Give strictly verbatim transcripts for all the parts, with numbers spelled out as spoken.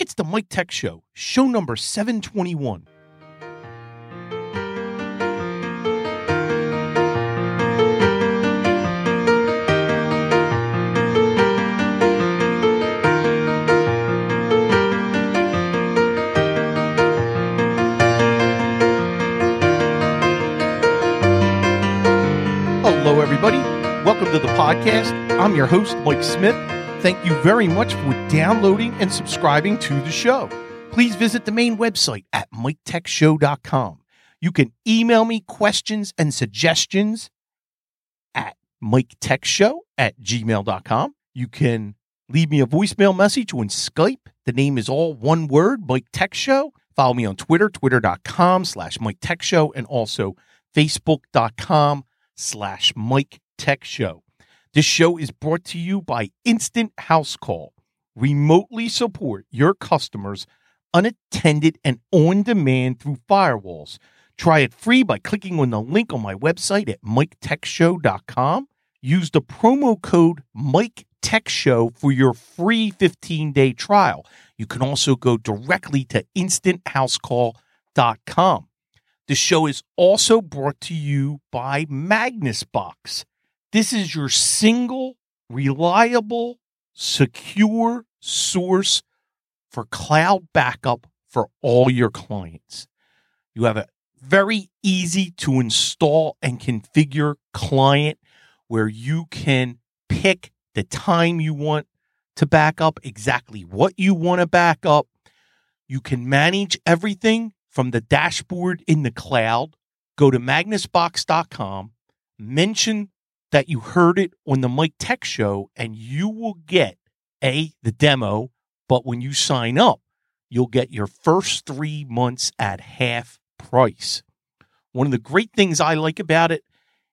It's the Mike Tech Show, show number seven twenty-one. Hello, everybody. Welcome to the podcast. I'm your host, Mike Smith. Thank you very much for downloading and subscribing to the show. Please visit the main website at mike tech show dot com. You can email me questions and suggestions at mike tech show at gmail dot com. You can leave me a voicemail message on Skype. The name is all one word, Mike Tech Show. Follow me on Twitter, twitter.com slash Mike Tech Show, and also facebook.com slash Mike Tech Show. This show is brought to you by Instant House Call. Remotely support your customers unattended and on demand through firewalls. Try it free by clicking on the link on my website at mike tech show dot com. Use the promo code Mike Tech Show for your free fifteen-day trial. You can also go directly to instant house call dot com. The show is also brought to you by MagnusBox. This is your single, reliable, secure source for cloud backup for all your clients. You have a very easy to install and configure client where you can pick the time you want to back up, exactly what you want to back up. You can manage everything from the dashboard in the cloud. Go to magnus box dot com, mention that you heard it on the Mike Tech Show, and you will get, A, the demo, but when you sign up, you'll get your first three months at half price. One of the great things I like about it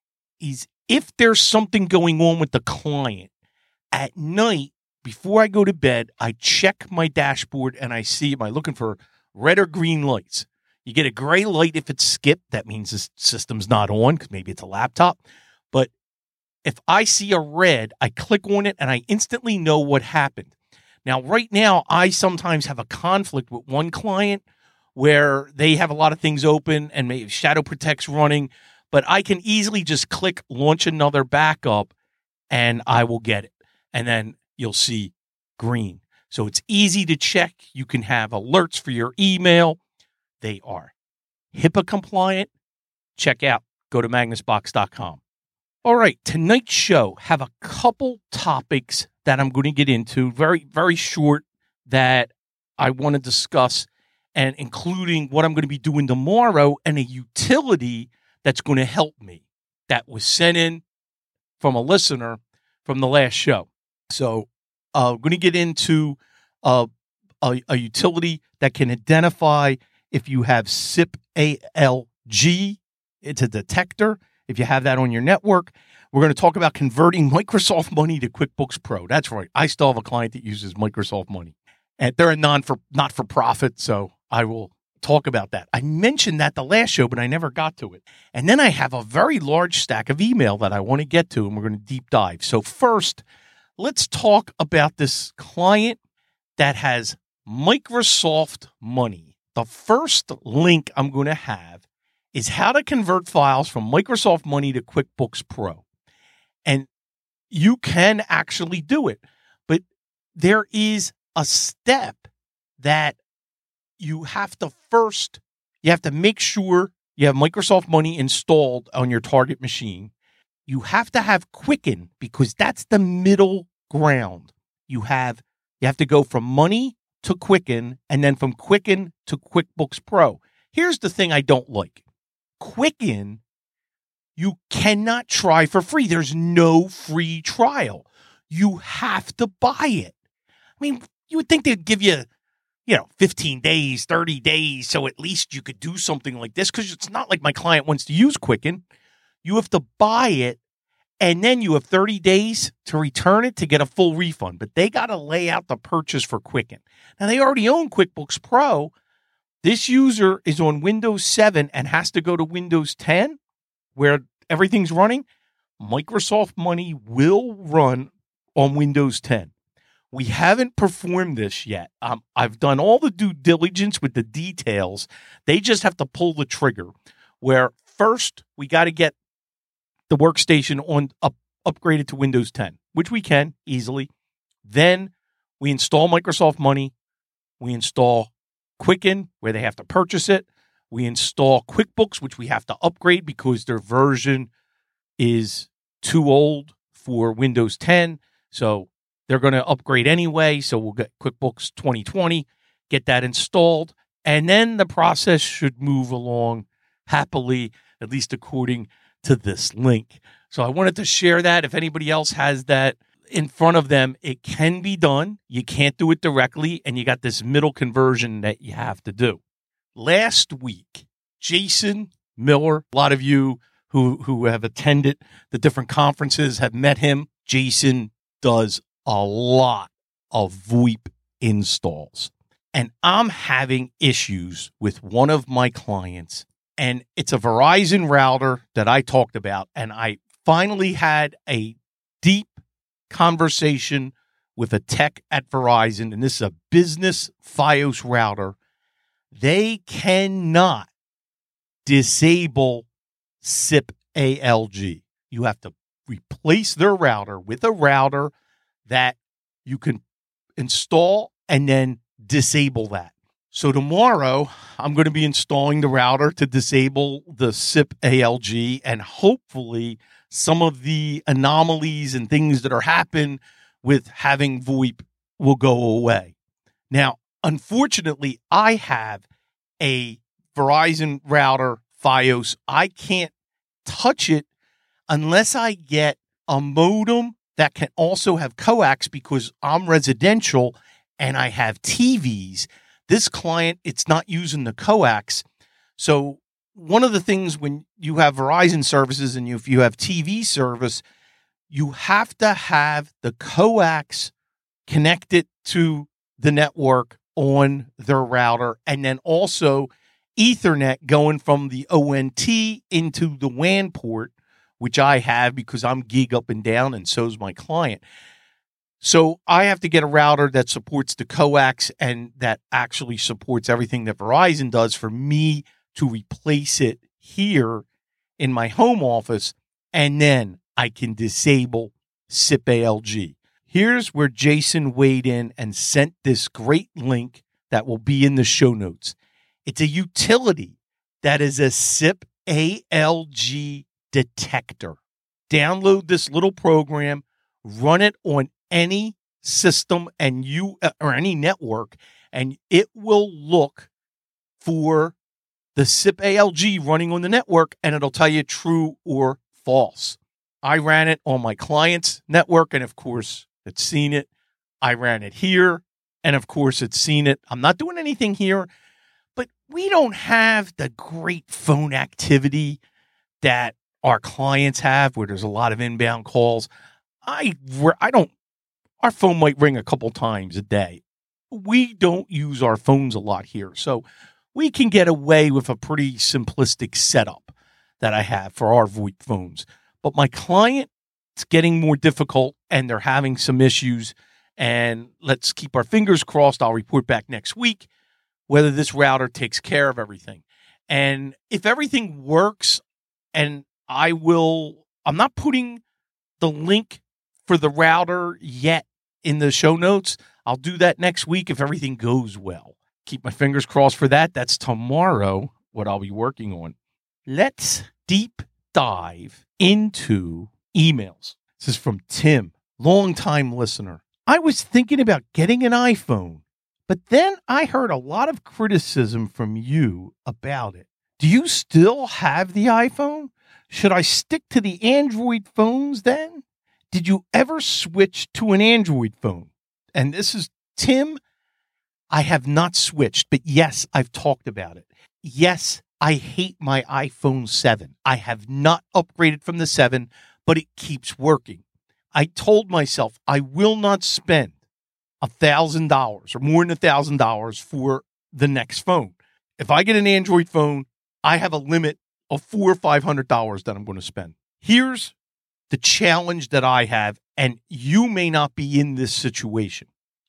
is if there's something going on with the client, at night, before I go to bed, I check my dashboard and I see, am I looking for red or green lights? You get a gray light if it's skipped. That means the system's not on because maybe it's a laptop. But if I see a red, I click on it and I instantly know what happened. Now, right now, I sometimes have a conflict with one client where they have a lot of things open and maybe Shadow Protect's running, but I can easily just click launch another backup and I will get it. And then you'll see green. So it's easy to check. You can have alerts for your email. They are HIPAA compliant. Check out. Go to magnus box dot com. All right, tonight's show have a couple topics that I'm going to get into, very, very short, that I want to discuss, and including what I'm going to be doing tomorrow and a utility that's going to help me that was sent in from a listener from the last show. So uh, I'm going to get into uh, a, a utility that can identify if you have S I P A L G. It's a detector. If you have that on your network, we're going to talk about converting Microsoft Money to QuickBooks Pro. That's right. I still have a client that uses Microsoft Money. And they're a non for not for profit, so I will talk about that. I mentioned that the last show, but I never got to it. And then I have a very large stack of email that I want to get to, and we're going to deep dive. So first, let's talk about this client that has Microsoft Money. The first link I'm going to have is how to convert files from Microsoft Money to QuickBooks Pro. And you can actually do it, but there is a step that you have to first, you have to make sure you have Microsoft Money installed on your target machine. You have to have Quicken because that's the middle ground. You have, you have to go from Money to Quicken and then from Quicken to QuickBooks Pro. Here's the thing I don't like. Quicken, you cannot try for free. There's no free trial. You have to buy it. I mean, you would think they'd give you, you know, fifteen days, thirty days, so at least you could do something like this, because it's not like my client wants to use Quicken. You have to buy it, and then you have thirty days to return it to get a full refund. But they got to lay out the purchase for Quicken. Now, they already own QuickBooks Pro. This user is on Windows seven and has to go to Windows ten, where everything's running. Microsoft Money will run on Windows ten. We haven't performed this yet. Um, I've done all the due diligence with the details. They just have to pull the trigger. Where first we got to get the workstation on up, upgraded to Windows ten, which we can easily. Then we install Microsoft Money. We install Quicken, where they have to purchase it. We install QuickBooks, which we have to upgrade because their version is too old for Windows ten. So they're going to upgrade anyway. So we'll get QuickBooks twenty twenty, get that installed. And then the process should move along happily, at least according to this link. So I wanted to share that. If anybody else has that in front of them, it can be done. You can't do it directly, and you got this middle conversion that you have to do. Last week, Jason Miller, a lot of you who, who have attended the different conferences have met him. Jason does a lot of VoIP installs, and I'm having issues with one of my clients, and it's a Verizon router that I talked about, and I finally had a deep conversation with a tech at Verizon, and this is a business Fios router. They cannot disable S I P A L G. You have to replace their router with a router that you can install and then disable that. So tomorrow, I'm going to be installing the router to disable the S I P A L G, and hopefully some of the anomalies and things that are happening with having VoIP will go away. Now, unfortunately, I have a Verizon router, Fios. I can't touch it unless I get a modem that can also have coax, because I'm residential and I have T Vs. This client, it's not using the coax. So one of the things when you have Verizon services and you, if you have T V service, you have to have the coax connected to the network on their router, and then also Ethernet going from the O N T into the W A N port, which I have because I'm gig up and down, and so's my client. So I have to get a router that supports the coax and that actually supports everything that Verizon does for me to replace it here in my home office, and then I can disable S I P A L G. Here's where Jason weighed in and sent this great link that will be in the show notes. It's a utility that is a S I P A L G detector. Download this little program, run it on any system and you or any network, and it will look for the S I P A L G running on the network, and it'll tell you true or false. I ran it on my client's network, and of course, it's seen it. I ran it here, and of course, it's seen it. I'm not doing anything here, but we don't have the great phone activity that our clients have, where there's a lot of inbound calls. I, I don't, our phone might ring a couple times a day. We don't use our phones a lot here, so we can get away with a pretty simplistic setup that I have for our VoIP phones. But my client, it's getting more difficult, and they're having some issues. And let's keep our fingers crossed. I'll report back next week whether this router takes care of everything. And if everything works, and I will, I'm not putting the link for the router yet in the show notes. I'll do that next week if everything goes well. Keep my fingers crossed for that. That's tomorrow what I'll be working on. Let's deep dive into emails. This is from Tim, longtime listener. I was thinking about getting an iPhone, but then I heard a lot of criticism from you about it. Do you still have the iPhone? Should I stick to the Android phones then? Did you ever switch to an Android phone? And this is Tim. I have not switched, but yes, I've talked about it. Yes, I hate my iPhone seven. I have not upgraded from the seven, but it keeps working. I told myself I will not spend one thousand dollars or more than one thousand dollars for the next phone. If I get an Android phone, I have a limit of four hundred dollars or five hundred dollars that I'm going to spend. Here's the challenge that I have, and you may not be in this situation.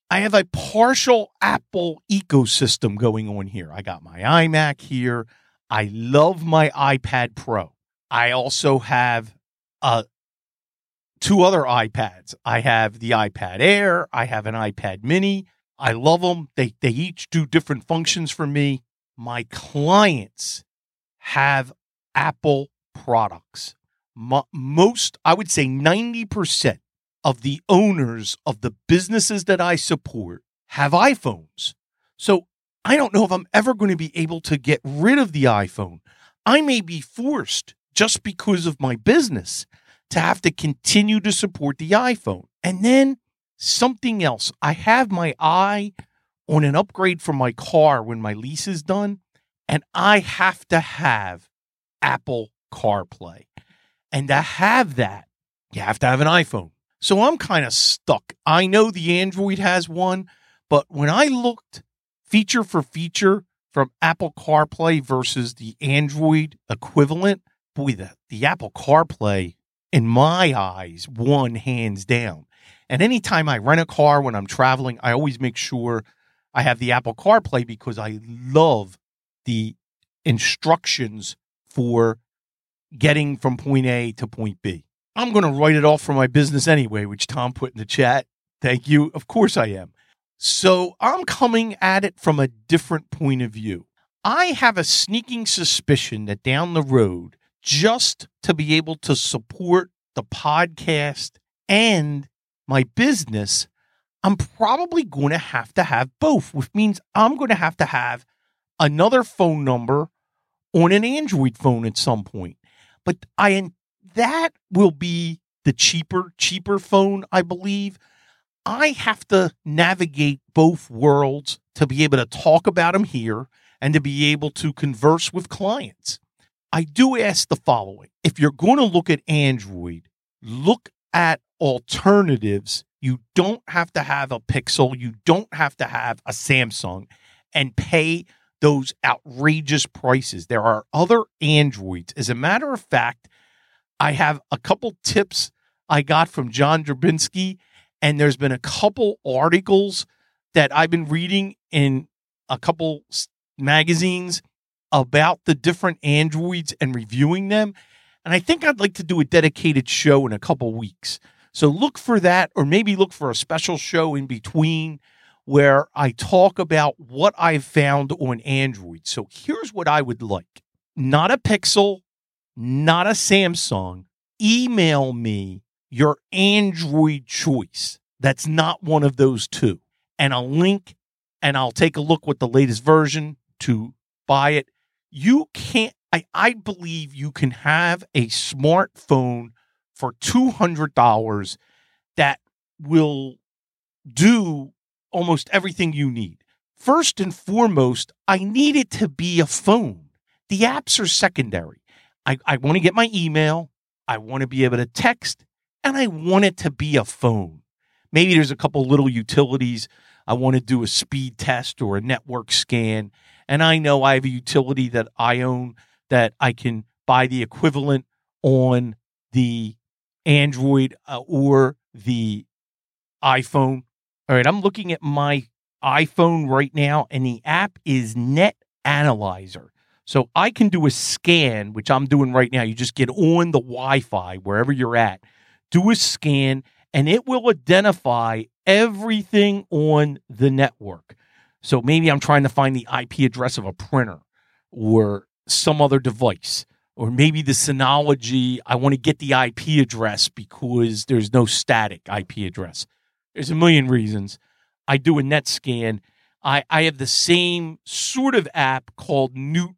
I have a partial Apple ecosystem going on here. I got my iMac here. I love my iPad Pro. I also have uh, two other iPads. I have the iPad Air. I have an iPad Mini. I love them. They, they each do different functions for me. My clients have Apple products. Mo- most, I would say ninety percent of the owners of the businesses that I support have iPhones. So I don't know if I'm ever going to be able to get rid of the iPhone. I may be forced, just because of my business, to have to continue to support the iPhone. And then something else. I have my eye on an upgrade for my car when my lease is done, and I have to have Apple CarPlay. And to have that, you have to have an iPhone. So I'm kind of stuck. I know the Android has one, but when I looked feature for feature from Apple CarPlay versus the Android equivalent, boy, the, the Apple CarPlay, in my eyes, won hands down. And anytime I rent a car when I'm traveling, I always make sure I have the Apple CarPlay because I love the instructions for getting from point A to point B. I'm going to write it off for my business anyway, which Tom put in the chat. Thank you. Of course I am. So I'm coming at it from a different point of view. I have a sneaking suspicion that down the road, just to be able to support the podcast and my business, I'm probably going to have to have both, which means I'm going to have to have another phone number on an Android phone at some point. But I that will be the cheaper, cheaper phone, I believe. I have to navigate both worlds to be able to talk about them here and to be able to converse with clients. I do ask the following. If you're going to look at Android, look at alternatives. You don't have to have a Pixel. You don't have to have a Samsung and pay those outrageous prices. There are other Androids. As a matter of fact, I have a couple tips I got from John Drabinski, and there's been a couple articles that I've been reading in a couple magazines about the different Androids and reviewing them. And I think I'd like to do a dedicated show in a couple weeks. So look for that, or maybe look for a special show in between where I talk about what I've found on Android. So here's what I would like. Not a Pixel, not a Samsung. Email me your Android choice. That's not one of those two. And a link, and I'll take a look with the latest version to buy it. You can't, I, I believe you can have a smartphone for two hundred dollars that will do almost everything you need. First and foremost, I need it to be a phone. The apps are secondary. I, I want to get my email. I want to be able to text, and I want it to be a phone. Maybe there's a couple little utilities. I want to do a speed test or a network scan. And I know I have a utility that I own that I can buy the equivalent on the Android uh, or the iPhone. All right, I'm looking at my iPhone right now, and the app is Net Analyzer. So I can do a scan, which I'm doing right now. You just get on the Wi-Fi wherever you're at, do a scan, and it will identify everything on the network. So maybe I'm trying to find the I P address of a printer or some other device, or maybe the Synology, I want to get the I P address because there's no static I P address. There's a million reasons. I do a net scan. I, I have the same sort of app called Newt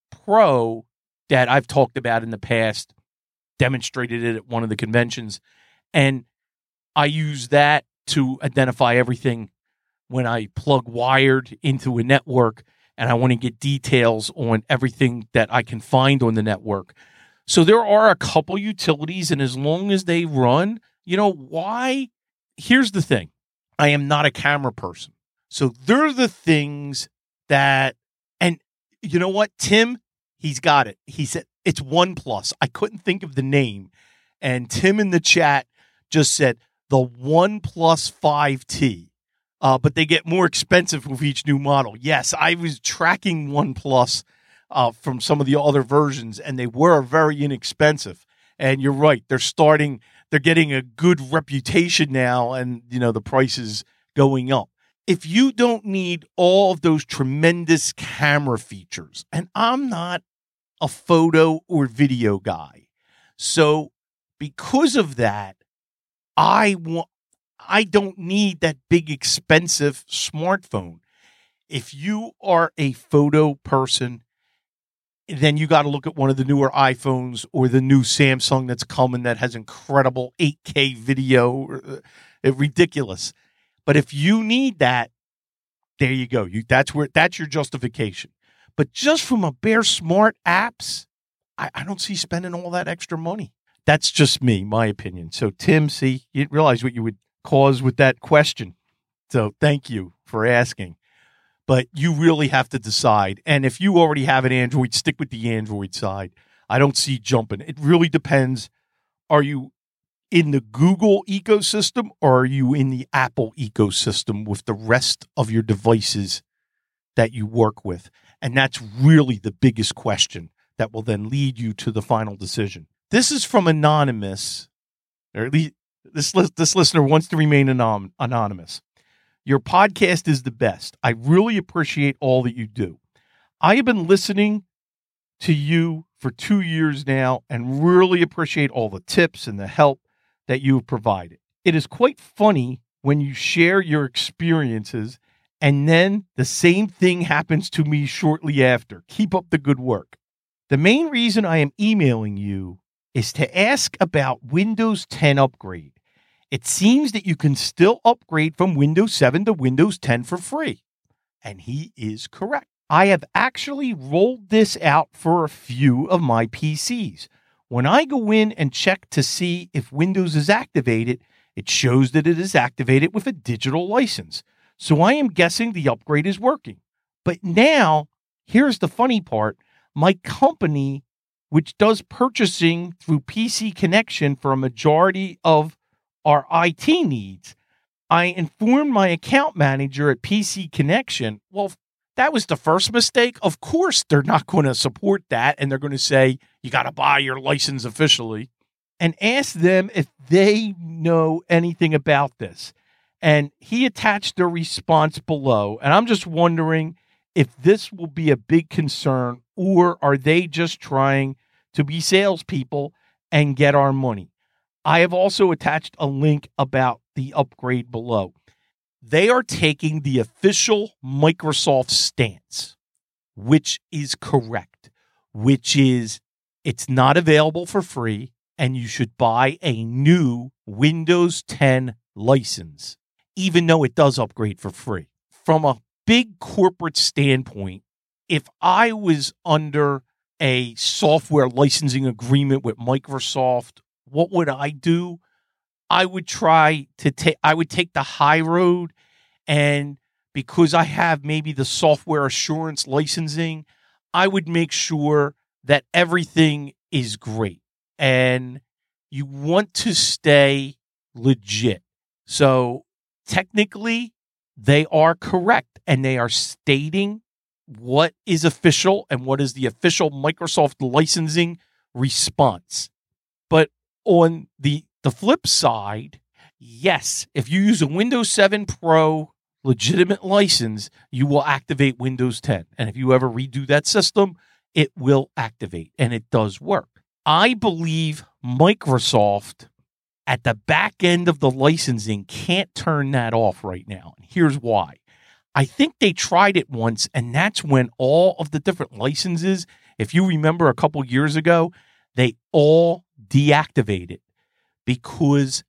Pro that I've talked about in the past, demonstrated it at one of the conventions, and I use that to identify everything when I plug wired into a network and I want to get details on everything that I can find on the network. So there are a couple utilities, and as long as they run, you know, why? Here's the thing. I am not a camera person. So they're the things that, and you know what, Tim, he's got it. He said, it's OnePlus. I couldn't think of the name. And Tim in the chat just said, the OnePlus five T. uh, but they get more expensive with each new model. Yes, I was tracking OnePlus uh, from some of the other versions, and they were very inexpensive. And you're right, they're starting, they're getting a good reputation now, and you know the price is going up. If you don't need all of those tremendous camera features, and I'm not a photo or video guy, so because of that, I want, I don't need that big expensive smartphone. If you are a photo person, then you got to look at one of the newer iPhones or the new Samsung that's coming that has incredible eight K video, uh, ridiculous. But if you need that, there you go. You that's where that's your justification. But just from a bare smart apps, I, I don't see spending all that extra money. That's just me, my opinion. So Tim, see, you didn't realize what you would cause with that question. So thank you for asking. But you really have to decide. And if you already have an Android, stick with the Android side. I don't see jumping. It really depends. Are you in the Google ecosystem or are you in the Apple ecosystem with the rest of your devices that you work with? And that's really the biggest question that will then lead you to the final decision. This is from Anonymous, or at least this, this listener wants to remain anon- anonymous. Your podcast is the best. I really appreciate all that you do. I have been listening to you for two years now and really appreciate all the tips and the help that you have provided. It is quite funny when you share your experiences and then the same thing happens to me shortly after. Keep up the good work. The main reason I am emailing you is to ask about Windows ten upgrade. It seems that you can still upgrade from Windows seven to Windows ten for free. And he is correct. I have actually rolled this out for a few of my P Cs. When I go in and check to see if Windows is activated, it shows that it is activated with a digital license. So I am guessing the upgrade is working. But now, here's the funny part. My company, which does purchasing through P C Connection for a majority of our I T needs, I informed my account manager at P C Connection, well, that was the first mistake. Of course, they're not going to support that, and they're going to say, you got to buy your license officially, and ask them if they know anything about this. And he attached a response below, and I'm just wondering if this will be a big concern, or are they just trying to be salespeople and get our money? I have also attached a link about the upgrade below. They are taking the official Microsoft stance, which is correct, which is it's not available for free, and you should buy a new Windows ten license, even though it does upgrade for free. From a big corporate standpoint, if I was under a software licensing agreement with Microsoft, what would I do? I would try to take, I would take the high road, and because I have maybe the software assurance licensing, I would make sure that everything is great. And you want to stay legit. So technically, they are correct, and they are stating what is official and what is the official Microsoft licensing response. But on the, the flip side, yes, if you use a Windows seven Pro legitimate license, you will activate Windows ten. And if you ever redo that system, it will activate, and it does work. I believe Microsoft at the back end of the licensing can't turn that off right now. And here's why. I think they tried it once, and that's when all of the different licenses, if you remember a couple years ago, they all deactivated because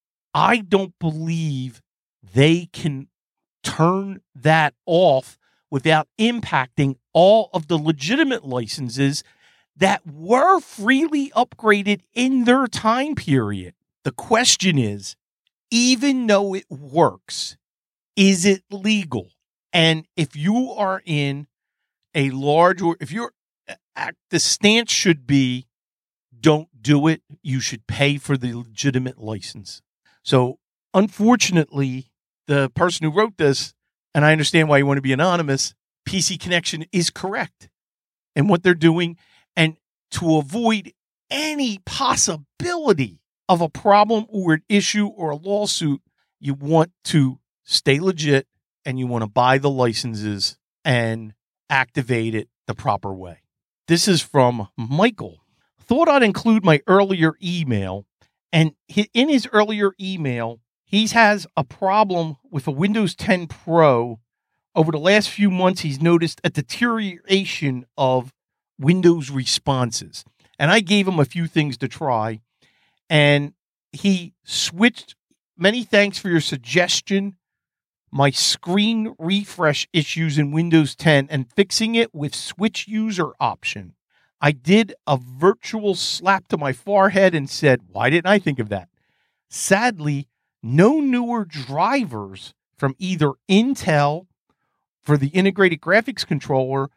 I don't believe they can turn that off without impacting all of the legitimate licenses that were freely upgraded in their time period. The question is, even though it works, is it legal? And if you are in a large, or if you're, the stance should be, don't do it. You should pay for the legitimate license. So unfortunately, the person who wrote this, and I understand why you want to be anonymous, P C Connection is correct in what they're doing. And to avoid any possibility of a problem or an issue or a lawsuit, you want to stay legit and you want to buy the licenses and activate it the proper way. This is from Michael. Thought I'd include my earlier email. And in his earlier email, he has a problem with a Windows ten Pro. Over the last few months, he's noticed a deterioration of Windows responses. And I gave him a few things to try. And he switched. Many thanks for your suggestion. My screen refresh issues in Windows ten and fixing it with switch user option. I did a virtual slap to my forehead and said, why didn't I think of that? Sadly, no newer drivers from either Intel for the integrated graphics controller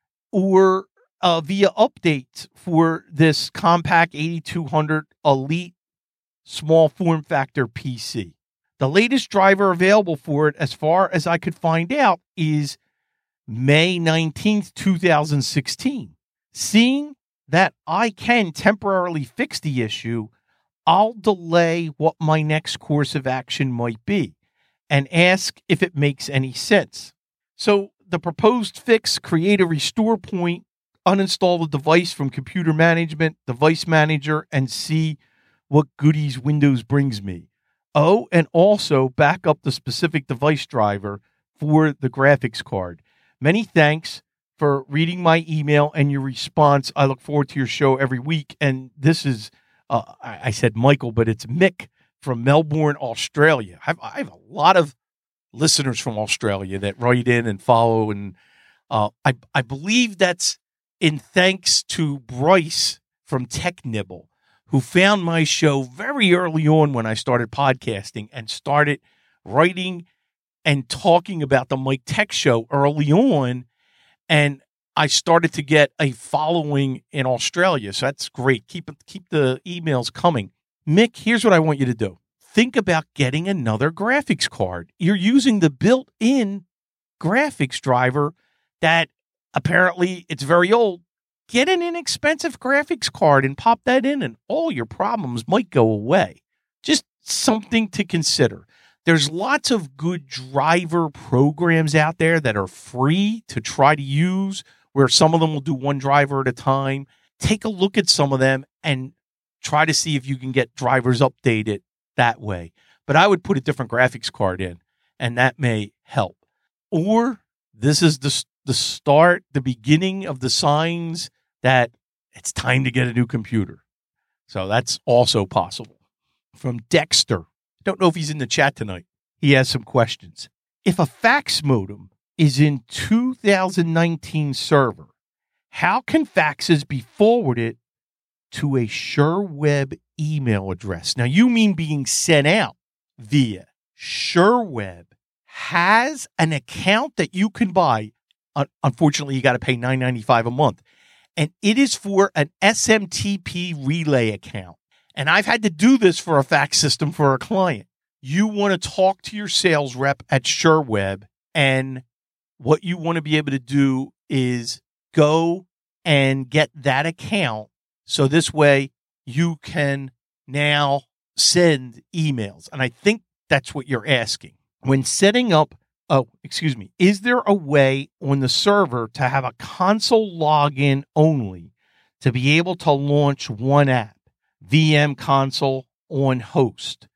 or uh, via updates for this Compaq eighty-two hundred Elite small form factor P C. The latest driver available for it, as far as I could find out, is May nineteenth, twenty sixteen. Seeing that I can temporarily fix the issue, I'll delay what my next course of action might be and ask if it makes any sense. So the proposed fix: create a restore point, uninstall the device from computer management, device manager, and see what goodies Windows brings me. Oh, and also back up the specific device driver for the graphics card. Many thanks for reading my email and your response. I look forward to your show every week. And this is, uh, I, I said Michael, but it's Mick from Melbourne, Australia. I have, I have a lot of listeners from Australia that write in and follow. And uh, I, I believe that's in thanks to Bryce from Tech Nibble, who found my show very early on when I started podcasting and started writing and talking about the Mike Tech Show early on. And I started to get a following in Australia. So that's great. Keep keep the emails coming. Mick, here's what I want you to do. Think about getting another graphics card. You're using the built-in graphics driver that apparently it's very old. Get an inexpensive graphics card and pop that in, and all your problems might go away. Just something to consider. There's lots of good driver programs out there that are free to try to use, where some of them will do one driver at a time. Take a look at some of them and try to see if you can get drivers updated that way. But I would put a different graphics card in, and that may help. Or this is the, the start, the beginning of the signs that it's time to get a new computer. So that's also possible. From Dexter. Don't know if he's in the chat tonight. He has some questions. If a fax modem is in two thousand nineteen server, how can faxes be forwarded to a SureWeb email address? Now, you mean being sent out via SureWeb has an account that you can buy. Unfortunately, you got to pay nine ninety-five a month. And it is for an S M T P relay account. And I've had to do this for a fax system for a client. You want to talk to your sales rep at SureWeb, and what you want to be able to do is go and get that account. So this way you can now send emails. And I think that's what you're asking. When setting up, oh, excuse me, is there a way on the server to have a console login only to be able to launch one app? V M console on host.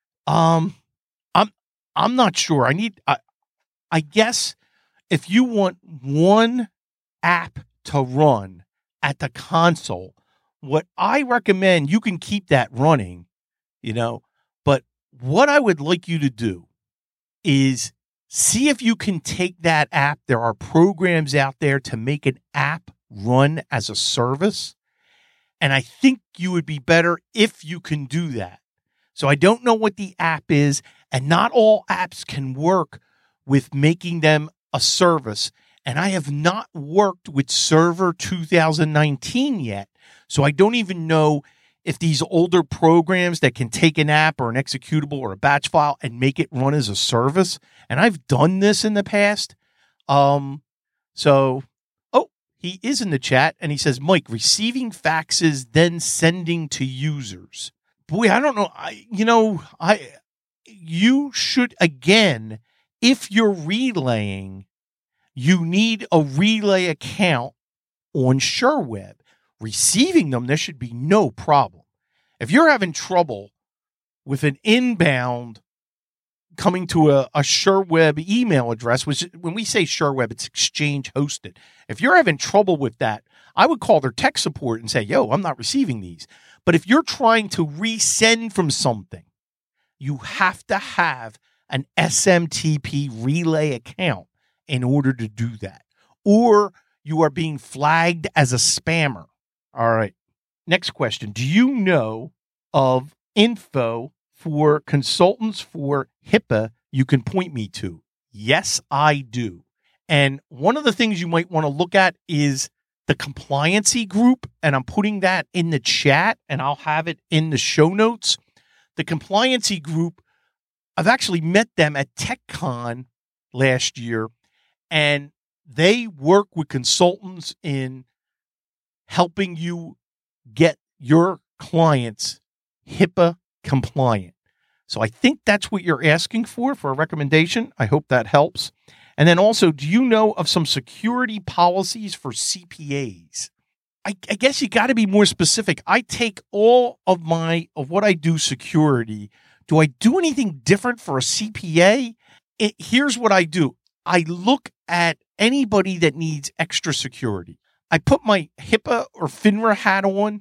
Um, I'm I'm not sure. I need. I, I guess if you want one app to run at the console, what I recommend, you can keep that running, you know. But what I would like you to do is see if you can take that app. There are programs out there to make an app run as a service. And I think you would be better if you can do that. So I don't know what the app is, and not all apps can work with making them a service. And I have not worked with Server two thousand nineteen yet, so I don't even know if these older programs that can take an app or an executable or a batch file and make it run as a service. And I've done this in the past. Um, so, oh, he is in the chat and he says, Mike, receiving faxes, then sending to users. Boy, I don't know. I, you know, I, you should, again, if you're relaying, you need a relay account on SureWeb. Receiving them, there should be no problem. If you're having trouble with an inbound coming to a, a SureWeb email address, which when we say SureWeb, it's Exchange hosted. If you're having trouble with that, I would call their tech support and say, yo, I'm not receiving these. But if you're trying to resend from something, you have to have an S M T P relay account in order to do that. Or you are being flagged as a spammer. All right. Next question. Do you know of info for consultants for HIPAA you can point me to? Yes, I do. And one of the things you might want to look at is the compliancy group. And I'm putting that in the chat and I'll have it in the show notes. The compliancy group, I've actually met them at TechCon last year, and they work with consultants in helping you get your clients HIPAA compliant. So I think that's what you're asking for, for a recommendation. I hope that helps. And then also, do you know of some security policies for C P As? I, I guess you got to be more specific. I take all of my, of what I do security. Do I do anything different for a C P A? It, here's what I do. I look at anybody that needs extra security. I put my HIPAA or FINRA hat on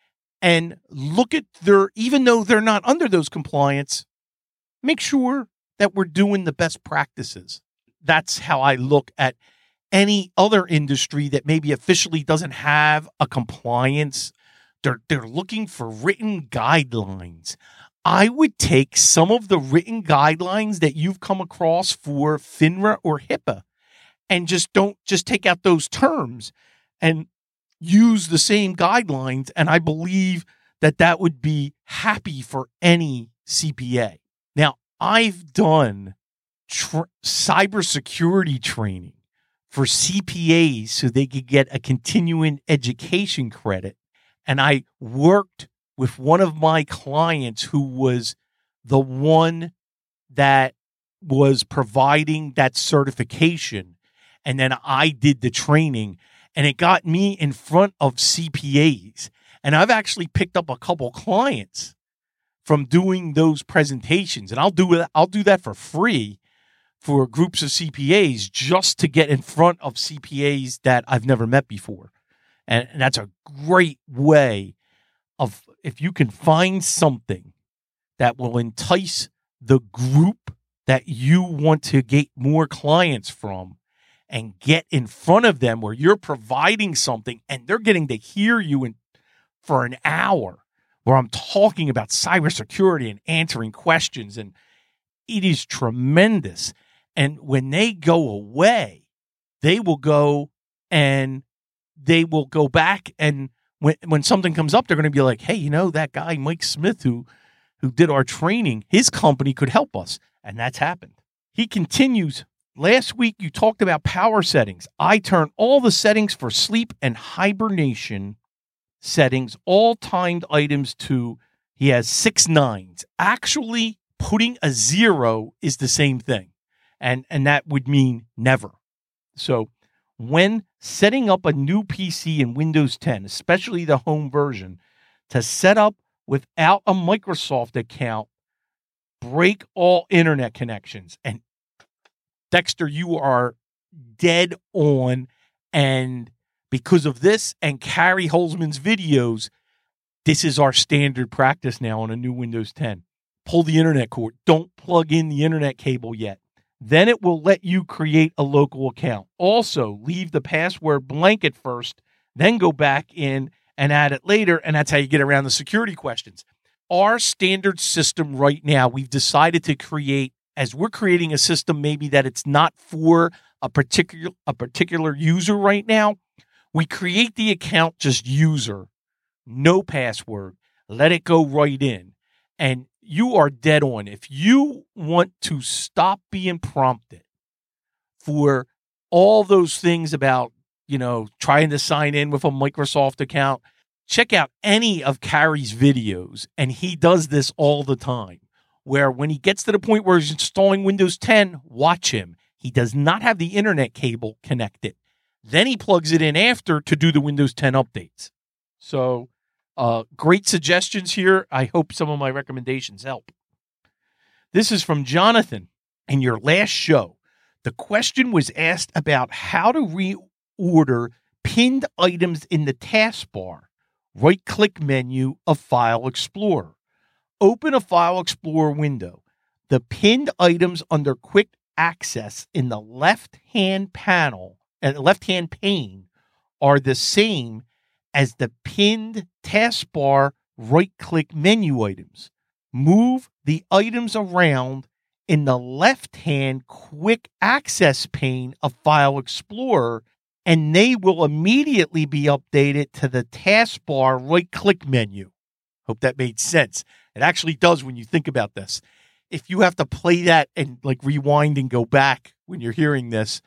and look at their, even though they're not under those compliance, make sure that we're doing the best practices. That's how I look at any other industry that maybe officially doesn't have a compliance. They're, they're looking for written guidelines. I would take some of the written guidelines that you've come across for FINRA or HIPAA and just don't just take out those terms and use the same guidelines, and I believe that that would be happy for any C P A. Now, I've done tr- cybersecurity training for C P As so they could get a continuing education credit, and I worked with one of my clients who was the one that was providing that certification, and then I did the training. And it got me in front of C P As. And I've actually picked up a couple clients from doing those presentations. And I'll do it, I'll do that for free for groups of C P As just to get in front of C P As that I've never met before. And, and that's a great way of, if you can find something that will entice the group that you want to get more clients from, and get in front of them where you're providing something and they're getting to hear you in, for an hour where I'm talking about cybersecurity and answering questions. And it is tremendous. And when they go away, they will go and they will go back. And when, when something comes up, they're going to be like, hey, you know, that guy, Mike Smith, who, who did our training, his company could help us. And that's happened. He continues. Last week, you talked about power settings. I turn all the settings for sleep and hibernation settings, all timed items to, he has six nines. Actually, putting a zero is the same thing. And, and that would mean never. So when setting up a new P C in Windows ten, especially the home version, to set up without a Microsoft account, break all internet connections. And Dexter, you are dead on, and because of this and Carrie Holzman's videos, this is our standard practice now on a new Windows ten. Pull the internet cord. Don't plug in the internet cable yet. Then it will let you create a local account. Also, leave the password blank at first, then go back in and add it later, and that's how you get around the security questions. Our standard system right now, we've decided to create, as we're creating a system maybe that it's not for a particular a particular user right now, we create the account just user, no password. let it go right in. And you are dead on. If you want to stop being prompted for all those things about, you know, trying to sign in with a Microsoft account, check out any of Carrie's videos. And he does this all the time, where when he gets to the point where he's installing Windows ten, watch him. He does not have the internet cable connected. Then he plugs it in after to do the Windows ten updates. So uh, great suggestions here. I hope some of my recommendations help. This is from Jonathan. In your last show, the question was asked about how to reorder pinned items in the taskbar. Right-click menu of File Explorer. Open a File Explorer window. The pinned items under Quick Access in the left-hand panel and left-hand pane are the same as the pinned taskbar right-click menu items. Move the items around in the left-hand Quick Access pane of File Explorer, and they will immediately be updated to the taskbar right-click menu. Hope that made sense. It actually does when you think about this. If you have to play that and like rewind and go back when you're hearing this,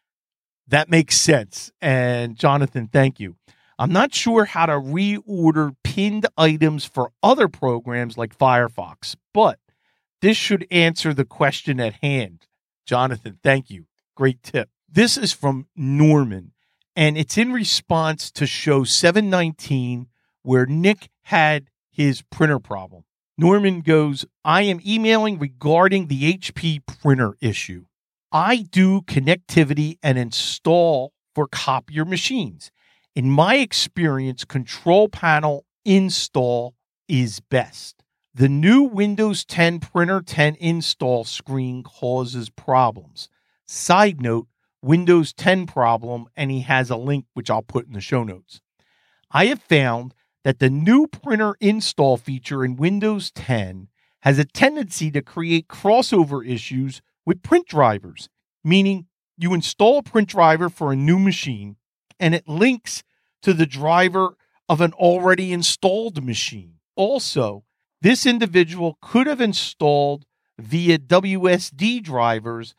that makes sense. And Jonathan, thank you. I'm not sure how to reorder pinned items for other programs like Firefox, but this should answer the question at hand. Jonathan, thank you. Great tip. This is from Norman, and it's in response to show seven nineteen where Nick had his printer problem. Norman goes, I am emailing regarding the H P printer issue. I do connectivity and install for copier machines. In my experience, control panel install is best. The new Windows ten Printer ten install screen causes problems. Side note, Windows ten problem, and he has a link which I'll put in the show notes. I have found that the new printer install feature in Windows ten has a tendency to create crossover issues with print drivers, meaning you install a print driver for a new machine and it links to the driver of an already installed machine. Also, this individual could have installed via W S D drivers,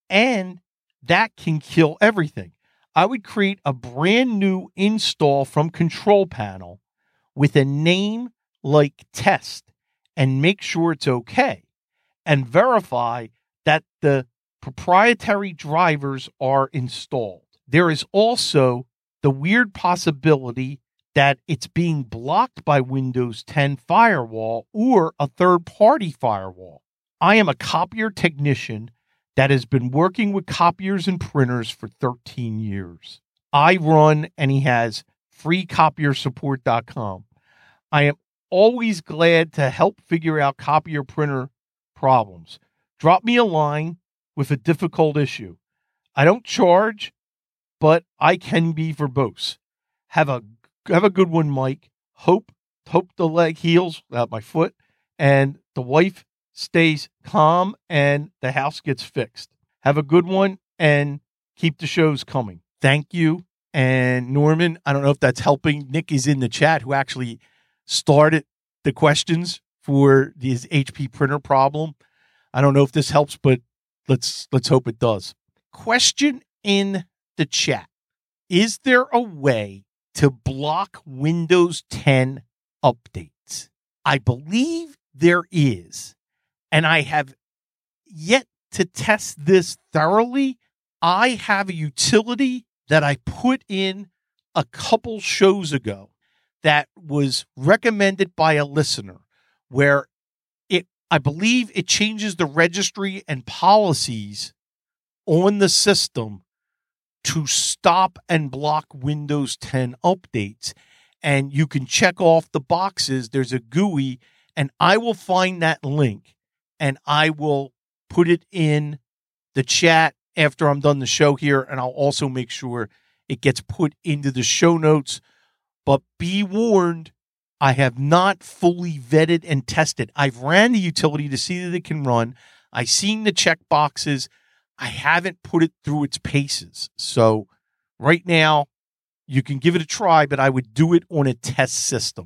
and that can kill everything. I would create a brand new install from Control Panel with a name like test and make sure it's okay, and verify that the proprietary drivers are installed. There is also the weird possibility that it's being blocked by Windows ten firewall or a third-party firewall. I am a copier technician that has been working with copiers and printers for thirteen years. I run, and he has free copier support dot com. I am always glad to help figure out copier printer problems. Drop me a line with a difficult issue. I don't charge, but I can be verbose. Have a have a good one, Mike. Hope hope the leg heals without my foot, and the wife stays calm, and the house gets fixed. Have a good one, and keep the shows coming. Thank you. And Norman, I don't know if that's helping. Nick is in the chat, who actually started the questions for this H P printer problem. I don't know if this helps, but let's let's hope it does. Question in the chat. Is there a way to block Windows ten updates? I believe there is, and I have yet to test this thoroughly. I have a utility that I put in a couple shows ago that was recommended by a listener, where it, I believe it changes the registry and policies on the system to stop and block Windows ten updates. And you can check off the boxes. There's a G U I, and I will find that link and I will put it in the chat after I'm done the show here. And I'll also make sure it gets put into the show notes. But be warned, I have not fully vetted and tested. I've ran the utility to see that it can run. I've seen the check boxes. I haven't put it through its paces. So right now, you can give it a try, but I would do it on a test system.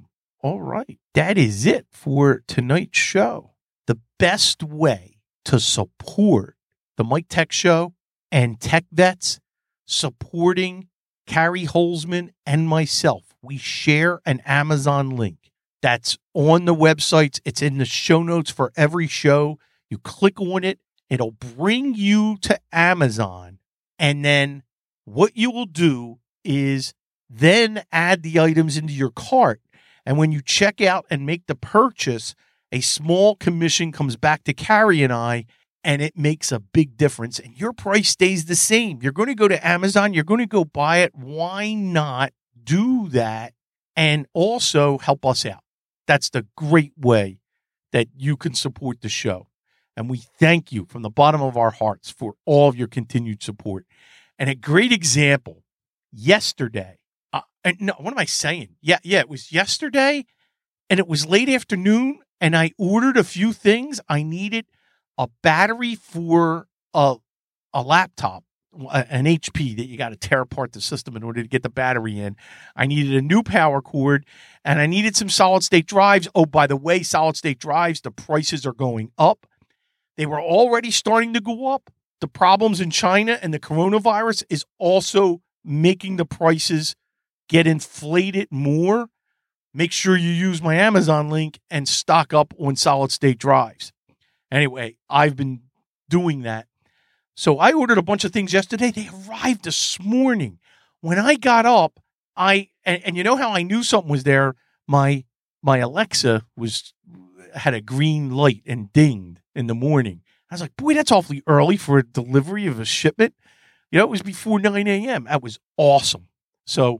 All right. That is it for tonight's show. The best way to support the Mike Tech Show and Tech Vets, supporting Carrie Holzman and myself, we share an Amazon link. That's on the websites. It's in the show notes for every show. You click on it. It'll bring you to Amazon. And then what you will do is then add the items into your cart. And when you check out and make the purchase, a small commission comes back to Carrie and I, and it makes a big difference. And your price stays the same. You're going to go to Amazon. You're going to go buy it. Why not do that and also help us out? That's the great way that you can support the show. And we thank you from the bottom of our hearts for all of your continued support. And a great example, yesterday, uh, and no, what am I saying? Yeah, yeah, it was yesterday, and it was late afternoon, and I ordered a few things. I needed a battery for a, a laptop, an H P that you got to tear apart the system in order to get the battery in. I needed a new power cord, and I needed some solid-state drives. Oh, by the way, solid-state drives, the prices are going up. They were already starting to go up. The problems in China and the coronavirus is also making the prices get inflated more. Make sure you use my Amazon link and stock up on solid-state drives. Anyway, I've been doing that. So I ordered a bunch of things yesterday. They arrived this morning. When I got up, I and, and you know how I knew something was there? My my Alexa was had a green light and dinged in the morning. I was like, boy, that's awfully early for a delivery of a shipment. You know, it was before nine a.m. That was awesome. So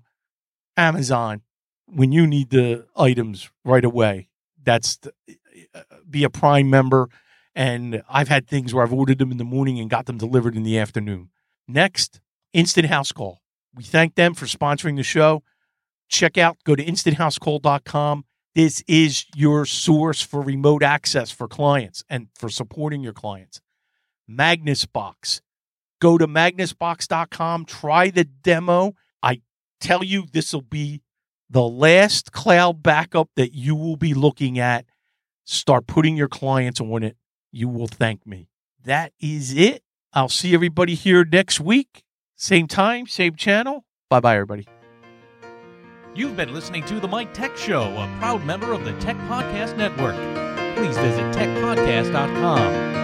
Amazon, when you need the items right away, that's the, uh, be a Prime member. And I've had things where I've ordered them in the morning and got them delivered in the afternoon. Next, Instant House Call. We thank them for sponsoring the show. Check out, go to instant house call dot com. This is your source for remote access for clients and for supporting your clients. Magnus Box. Go to magnus box dot com. Try the demo. I tell you, this will be the last cloud backup that you will be looking at. Start putting your clients on it. You will thank me. That is it. I'll see everybody here next week. Same time, same channel. Bye-bye, everybody. You've been listening to The Mike Tech Show, a proud member of the Tech Podcast Network. Please visit tech podcast dot com.